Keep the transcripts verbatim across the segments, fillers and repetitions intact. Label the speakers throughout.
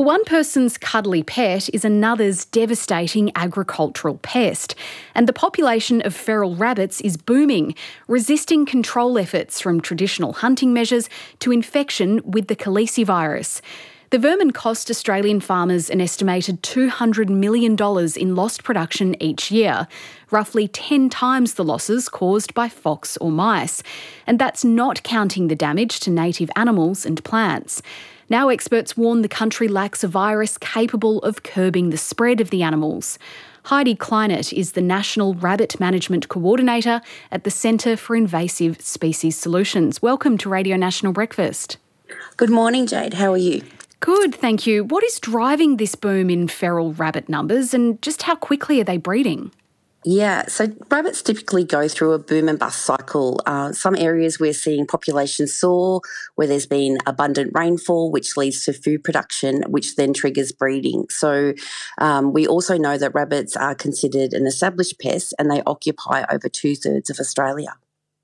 Speaker 1: Well, one person's cuddly pet is another's devastating agricultural pest. And the population of feral rabbits is booming, resisting control efforts from traditional hunting measures to infection with the calicivirus. The vermin cost Australian farmers an estimated two hundred million dollars in lost production each year, roughly ten times the losses caused by fox or mice. And that's not counting the damage to native animals and plants. Now experts warn the country lacks a virus capable of curbing the spread of the animals. Heidi Kleinert is the National Rabbit Management Coordinator at the Centre for Invasive Species Solutions. Welcome to Radio National Breakfast.
Speaker 2: Good morning, Jade. How are you?
Speaker 1: Good, thank you. What is driving this boom in feral rabbit numbers and just how quickly are they breeding?
Speaker 2: Yeah, so rabbits typically go through a boom and bust cycle. Uh, some areas we're seeing populations soar, where there's been abundant rainfall, which leads to food production, which then triggers breeding. So um, we also know that rabbits are considered an established pest and they occupy over two-thirds of Australia.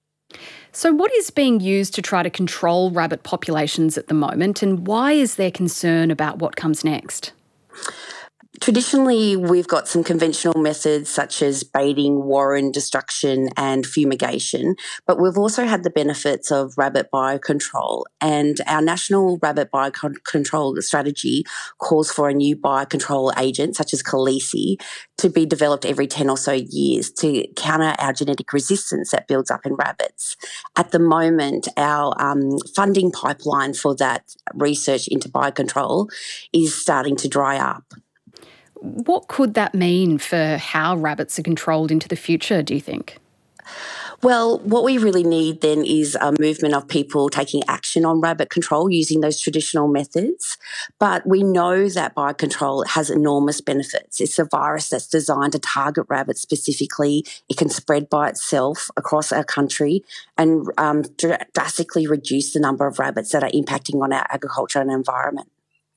Speaker 1: So what is being used to try to control rabbit populations at the moment, and why is there concern about what comes next?
Speaker 2: Traditionally, we've got some conventional methods such as baiting, warren, destruction and fumigation, but we've also had the benefits of rabbit biocontrol, and our national rabbit biocontrol strategy calls for a new biocontrol agent such as Calici to be developed every ten or so years to counter our genetic resistance that builds up in rabbits. At the moment, our um, funding pipeline for that research into biocontrol is starting to dry up.
Speaker 1: What could that mean for how rabbits are controlled into the future, do you think?
Speaker 2: Well, what we really need then is a movement of people taking action on rabbit control using those traditional methods. But we know that biocontrol has enormous benefits. It's a virus that's designed to target rabbits specifically. It can spread by itself across our country and um, drastically reduce the number of rabbits that are impacting on our agriculture and environment.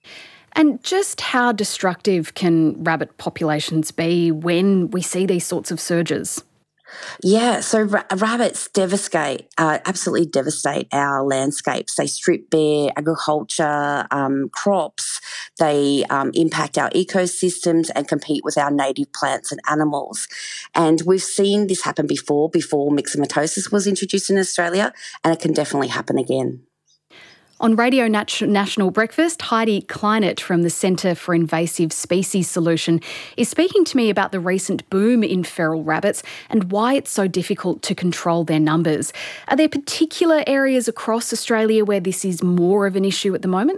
Speaker 1: And just how destructive can rabbit populations be when we see these sorts of surges?
Speaker 2: Yeah, so ra- rabbits devastate, uh, absolutely devastate our landscapes. They strip bare agriculture, um, crops. They um, impact our ecosystems and compete with our native plants and animals. And we've seen this happen before, before myxomatosis was introduced in Australia, and it can definitely happen again.
Speaker 1: On Radio Nat- National Breakfast, Heidi Kleinert from the Centre for Invasive Species Solution is speaking to me about the recent boom in feral rabbits and why it's so difficult to control their numbers. Are there particular areas across Australia where this is more of an issue at the moment?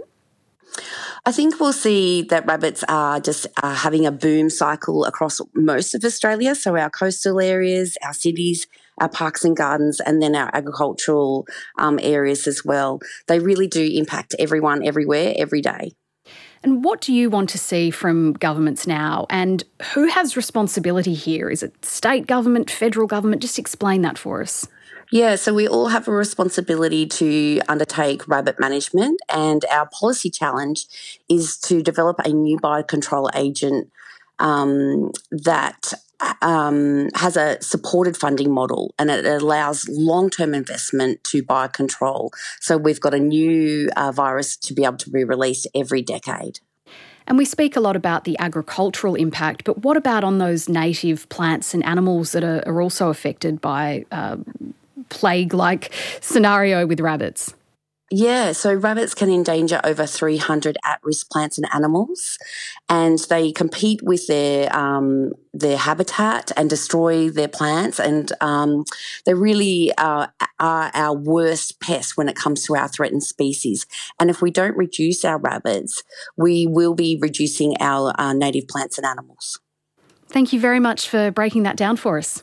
Speaker 2: I think we'll see that rabbits are just uh, having a boom cycle across most of Australia, so our coastal areas, our cities, our parks and gardens, and then our agricultural um, areas as well. They really do impact everyone, everywhere, every day.
Speaker 1: And what do you want to see from governments now? And who has responsibility here? Is it state government, federal government? Just explain that for us.
Speaker 2: Yeah, so we all have a responsibility to undertake rabbit management, and our policy challenge is to develop a new biocontrol agent um, that um, has a supported funding model, and it allows long-term investment to biocontrol. So we've got a new uh, virus to be able to be released every decade.
Speaker 1: And we speak a lot about the agricultural impact, but what about on those native plants and animals that are, are also affected by uh, plague-like scenario with rabbits?
Speaker 2: Yeah, so rabbits can endanger over three hundred at-risk plants and animals, and they compete with their um, their habitat and destroy their plants, and um, they really uh, are our worst pest when it comes to our threatened species. And if we don't reduce our rabbits, we will be reducing our uh, native plants and animals.
Speaker 1: Thank you very much for breaking that down for us.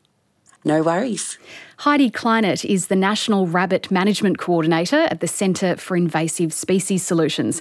Speaker 2: No worries.
Speaker 1: Heidi Kleinert is the National Rabbit Management Coordinator at the Centre for Invasive Species Solutions.